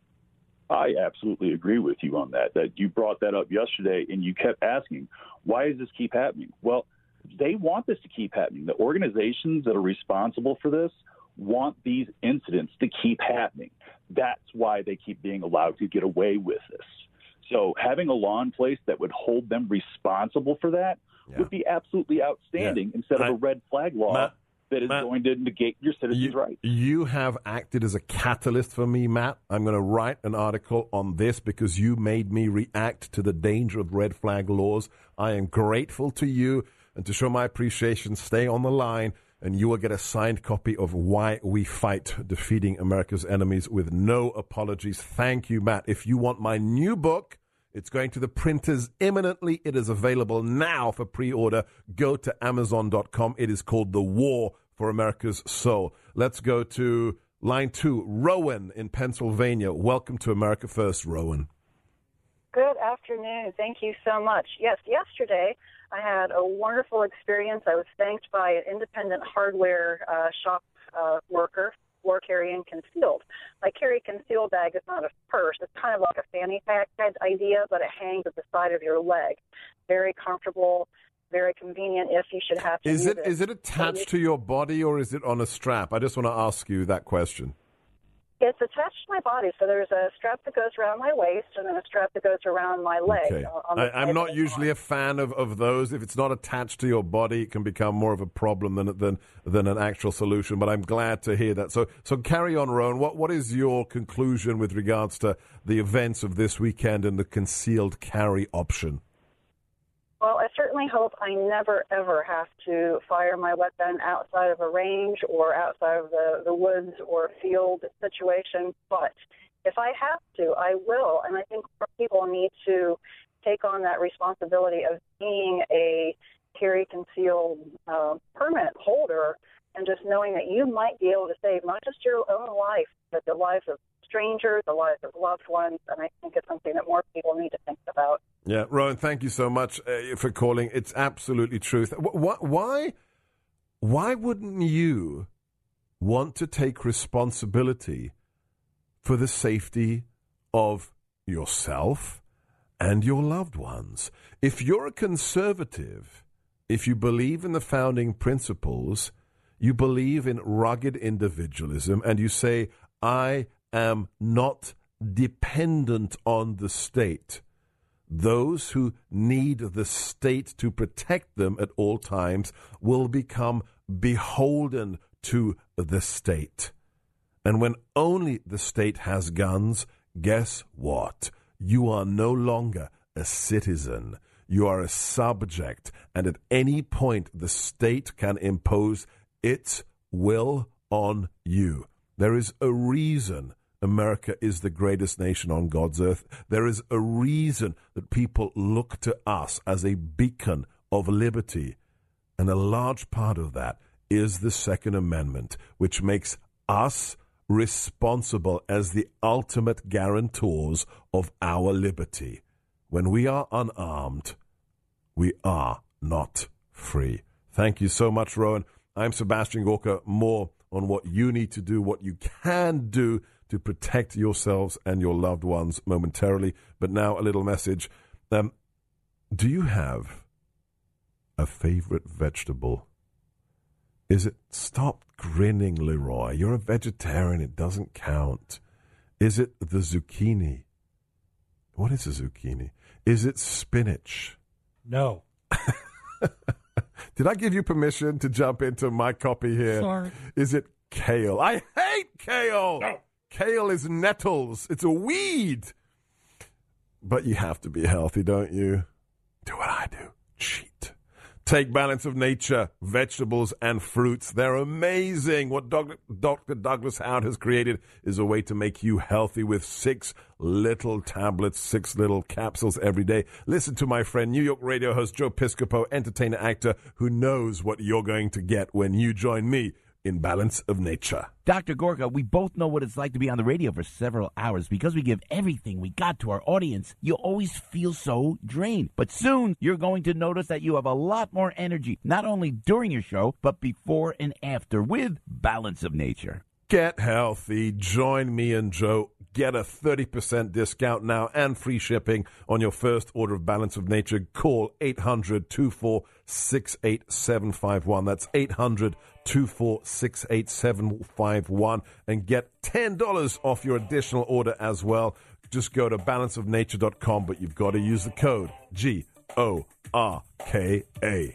I absolutely agree with you on that, that you brought that up yesterday and you kept asking, why does this keep happening? Well, they want this to keep happening. The organizations that are responsible for this want these incidents to keep happening. That's why they keep being allowed to get away with this. So having a law in place that would hold them responsible for that yeah. would be absolutely outstanding yeah. instead of I, a red flag law. Matt, that is Matt, going to negate your citizens' you, rights. You have acted as a catalyst for me, Matt. I'm going to write an article on this because you made me react to the danger of red flag laws. I am grateful to you, and to show my appreciation, stay on the line, and you will get a signed copy of Why We Fight, Defeating America's Enemies with No Apologies. Thank you, Matt. If you want my new book, it's going to the printers imminently. It is available now for pre-order. Go to amazon dot com. It is called The War for America's Soul. Let's go to line two. Rowan in Pennsylvania. Welcome to America First, Rowan. Good afternoon. Thank you so much. Yes, yesterday I had a wonderful experience. I was thanked by an independent hardware uh, shop uh, worker for carrying concealed. My carry concealed bag is not a purse. It's kind of like a fanny pack type idea, but it hangs at the side of your leg. Very comfortable, very convenient if you should have to is use it. it. Is it attached to your body or is it on a strap? I just want to ask you that question. It's attached to my body, so there's a strap that goes around my waist and then a strap that goes around my leg. Okay. On the I, I'm not usually a fan of, of those. If it's not attached to your body, it can become more of a problem than than than an actual solution. But I'm glad to hear that. So so carry on, Rowan. What what is your conclusion with regards to the events of this weekend and the concealed carry option? Well, I certainly hope I never, ever have to fire my weapon outside of a range or outside of the, the woods or field situation. But if I have to, I will. And I think people need to take on that responsibility of being a carry concealed uh, permit holder and just knowing that you might be able to save not just your own life, but the lives of strangers, the lives of loved ones, and I think it's something that more people need to think about. Yeah, Rowan, thank you so much uh, for calling. It's absolutely truth. Why, why wouldn't you want to take responsibility for the safety of yourself and your loved ones. If you're a conservative, if you believe in the founding principles, you believe in rugged individualism, and you say, I am not dependent on the state. Those who need the state to protect them at all times will become beholden to the state. And when only the state has guns, guess what? You are no longer a citizen. You are a subject, and at any point the state can impose its will on you. There is a reason America is the greatest nation on God's earth. There is a reason that people look to us as a beacon of liberty. And a large part of that is the Second Amendment, which makes us responsible as the ultimate guarantors of our liberty. When we are unarmed, we are not free. Thank you so much, Rowan. I'm Sebastian Gorka. More on what you need to do, what you can do to protect yourselves and your loved ones momentarily. But now a little message. Um, do you have a favorite vegetable? Is it, stop grinning, Leroy. You're a vegetarian. It doesn't count. Is it the zucchini? What is a zucchini? Is it spinach? No. Did I give you permission to jump into my copy here? Sorry. Is it kale? I hate kale. No. Kale is nettles. It's a weed. But you have to be healthy, don't you? Do what I do. Cheat. Take Balance of Nature, vegetables and fruits. They're amazing. What Doctor Douglas Howard has created is a way to make you healthy with six little tablets, six little capsules every day. Listen to my friend, New York radio host Joe Piscopo, entertainer, actor, who knows what you're going to get when you join me in Balance of Nature. Doctor Gorka, we both know what it's like to be on the radio for several hours. Because we give everything we got to our audience, you always feel so drained. But soon, you're going to notice that you have a lot more energy, not only during your show, but before and after with Balance of Nature. Get healthy. Join me and Joe. Get a thirty percent discount now and free shipping on your first order of Balance of Nature. Call eight hundred, two four six, eight seven five one. That's eight hundred, two four six, eight seven five one. And get ten dollars off your additional order as well. Just go to balance of nature dot com, but you've got to use the code G O R K A.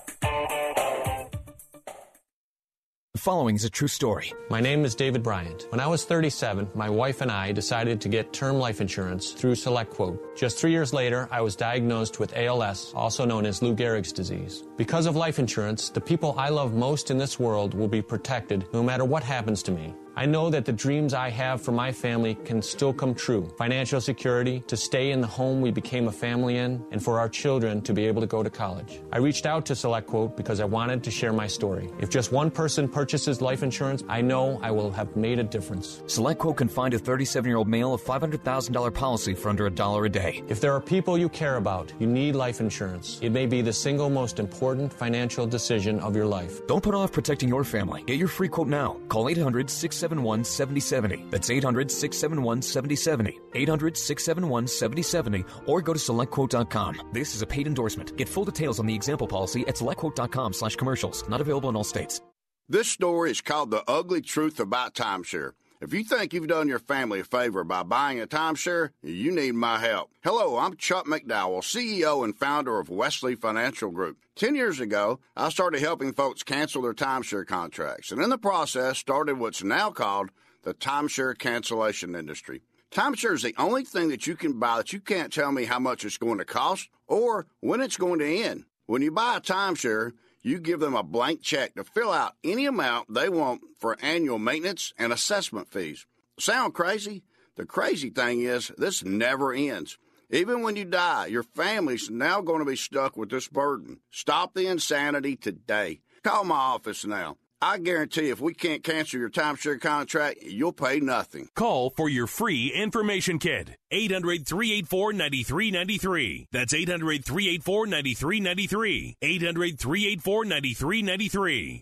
The following is a true story. My name is David Bryant. When I was thirty-seven, my wife and I decided to get term life insurance through SelectQuote. Just three years later, I was diagnosed with A L S, also known as Lou Gehrig's disease. Because of life insurance, the people I love most in this world will be protected no matter what happens to me. I know that the dreams I have for my family can still come true. Financial security, to stay in the home we became a family in, and for our children to be able to go to college. I reached out to SelectQuote because I wanted to share my story. If just one person purchases life insurance, I know I will have made a difference. SelectQuote can find a thirty-seven-year-old male a five hundred thousand dollars policy for under a dollar a day. If there are people you care about, you need life insurance. It may be the single most important financial decision of your life. Don't put off protecting your family. Get your free quote now. Call eight hundred, six seven one, seven zero seven zero. That's eight hundred, six seven one, seven zero seven zero. eight hundred, six seven one, seven zero seven zero. Or go to select quote dot com. This is a paid endorsement. Get full details on the example policy at select quote dot com slash commercials. Not available in all states. This story is called The Ugly Truth About Timeshare. If you think you've done your family a favor by buying a timeshare, you need my help. Hello, I'm Chuck McDowell, C E O and founder of Wesley Financial Group. Ten years ago, I started helping folks cancel their timeshare contracts, and in the process started what's now called the timeshare cancellation industry. Timeshare is the only thing that you can buy that you can't tell me how much it's going to cost or when it's going to end. When you buy a timeshare, you give them a blank check to fill out any amount they want for annual maintenance and assessment fees. Sound crazy? The crazy thing is, this never ends. Even when you die, your family's now going to be stuck with this burden. Stop the insanity today. Call my office now. I guarantee if we can't cancel your timeshare contract, you'll pay nothing. Call for your free information kit. eight hundred, three eight four, nine three nine three. That's eight hundred, three eight four, nine three nine three. eight hundred, three eight four, nine three nine three.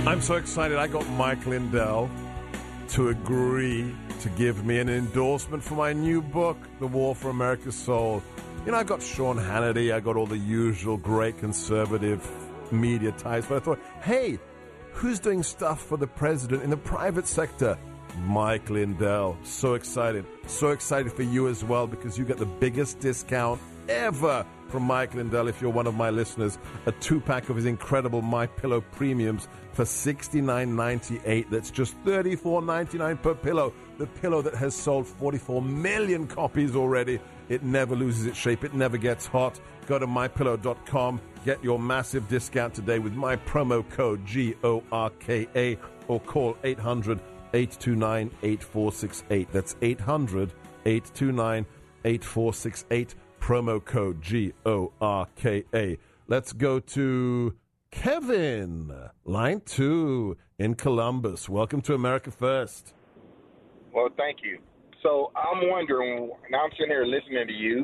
I'm so excited. I got Mike Lindell to agree to give me an endorsement for my new book, The War for America's Soul. You know, I got Sean Hannity. I got all the usual great conservative media ties. But I thought, hey, who's doing stuff for the president in the private sector? Mike Lindell. So excited. So excited for you as well, because you get the biggest discount ever from Mike Lindell if you're one of my listeners. A two-pack of his incredible MyPillow premiums for sixty-nine ninety-eight. That's just thirty-four ninety-nine per pillow. The pillow that has sold forty-four million copies already. It never loses its shape. It never gets hot. Go to my pillow dot com. Get your massive discount today with my promo code G O R K A, or call eight hundred eight two nine eight four six eight. That's eight hundred eight two nine eight four six eight. Promo code G O R K A. Let's go to Kevin, line two in Columbus. Welcome to America First. Well, thank you. So I'm wondering, now I'm sitting here listening to you,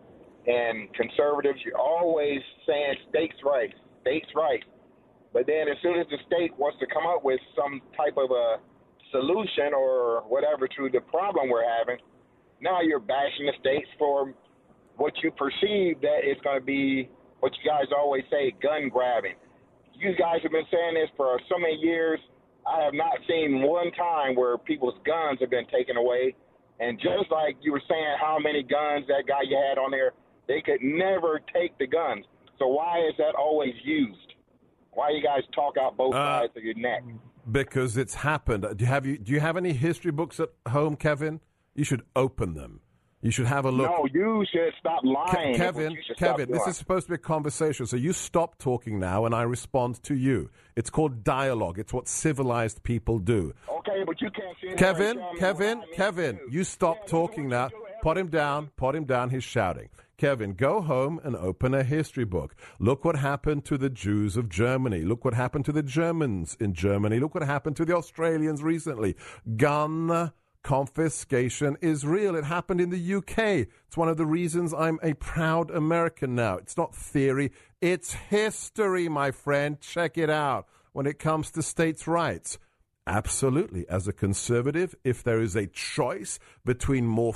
and conservatives, you're always saying states' rights, states' rights. But then as soon as the state wants to come up with some type of a solution or whatever to the problem we're having, now you're bashing the states for what you perceive that it's going to be, what you guys always say, gun grabbing. You guys have been saying this for so many years. I have not seen one time where people's guns have been taken away. And just like you were saying how many guns that guy you had on there, they could never take the guns. So why is that always used? Why you guys talk out both uh, sides of your neck? Because it's happened. Do you have you do you have any history books at home, Kevin? You should open them. You should have a look. No, you should stop lying. Ke- Kevin, Kevin, this is supposed to be a conversation, so you stop talking now and I respond to you. It's called dialogue. It's what civilized people do. Okay, but you can't see Kevin, Kevin, Kevin, you stop talking now. Put him down. Put him down. He's shouting. Kevin, go home and open a history book. Look what happened to the Jews of Germany. Look what happened to the Germans in Germany. Look what happened to the Australians recently. Gun confiscation is real. It happened in the U K. It's one of the reasons I'm a proud American now. It's not theory. It's history, my friend. Check it out. When it comes to states' rights, absolutely. As a conservative, if there is a choice between more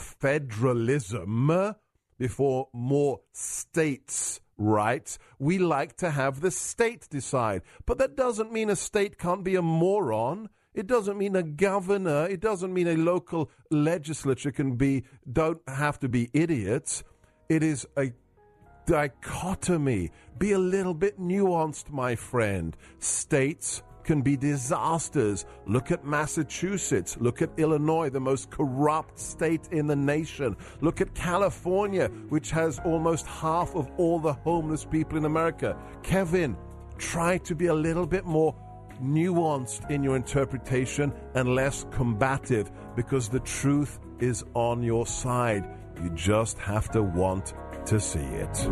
federalism before more states' rights, we like to have the state decide. But that doesn't mean a state can't be a moron. It doesn't mean a governor. It doesn't mean a local legislature can be, don't have to be idiots. It is a dichotomy. Be a little bit nuanced, my friend. States can be disasters. Look at Massachusetts. Look at Illinois, the most corrupt state in the nation. Look at California, which has almost half of all the homeless people in America. Kevin, try to be a little bit more nuanced in your interpretation and less combative, because the truth is on your side. You just have to want to see it.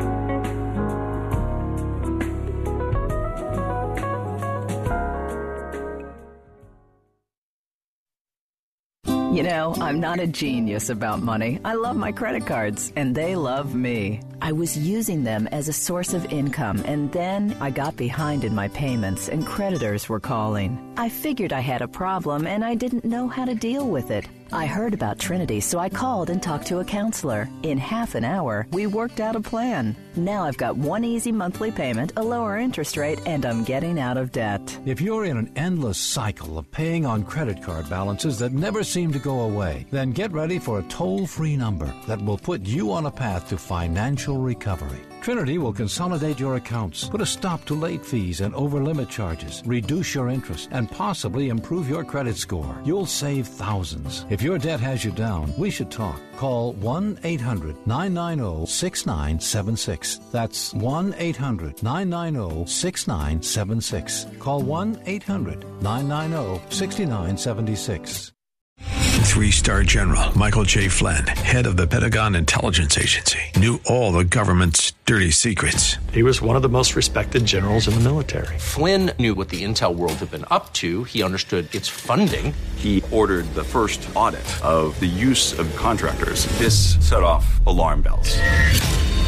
You know, I'm not a genius about money. I love my credit cards, and they love me. I was using them as a source of income, and then I got behind in my payments, and creditors were calling. I figured I had a problem, and I didn't know how to deal with it. I heard about Trinity, so I called and talked to a counselor. In half an hour, we worked out a plan. Now I've got one easy monthly payment, a lower interest rate, and I'm getting out of debt. If you're in an endless cycle of paying on credit card balances that never seem to go away, then get ready for a toll-free number that will put you on a path to financial recovery. Trinity will consolidate your accounts, put a stop to late fees and over-limit charges, reduce your interest, and possibly improve your credit score. You'll save thousands. If your debt has you down, we should talk. Call one eight hundred nine nine zero six nine seven six. That's one eight hundred nine nine zero six nine seven six. Call one eight hundred nine nine zero six nine seven six. Three-star General Michael J. Flynn, head of the Pentagon Intelligence Agency, knew all the government's dirty secrets. He was one of the most respected generals in the military. Flynn knew what the intel world had been up to. He understood its funding. He ordered the first audit of the use of contractors. This set off alarm bells.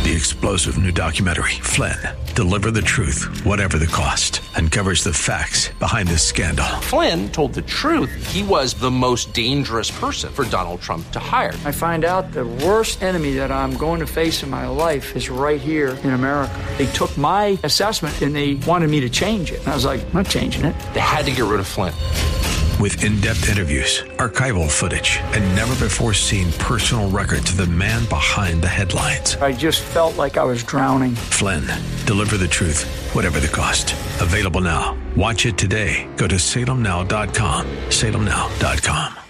The explosive new documentary, Flynn, Deliver the Truth, Whatever the Cost, uncovers the facts behind this scandal. Flynn told the truth. He was the most dangerous person for Donald Trump to hire. I find out the worst enemy that I'm going to face in my life is right here in America. They took my assessment and they wanted me to change it. And I was like, I'm not changing it. They had to get rid of Flynn. With in-depth interviews, archival footage, and never-before-seen personal records of the man behind the headlines. I just felt like I was drowning. Flynn, Deliver the Truth, Whatever the Cost. Available now. Watch it today. Go to salem now dot com. salem now dot com.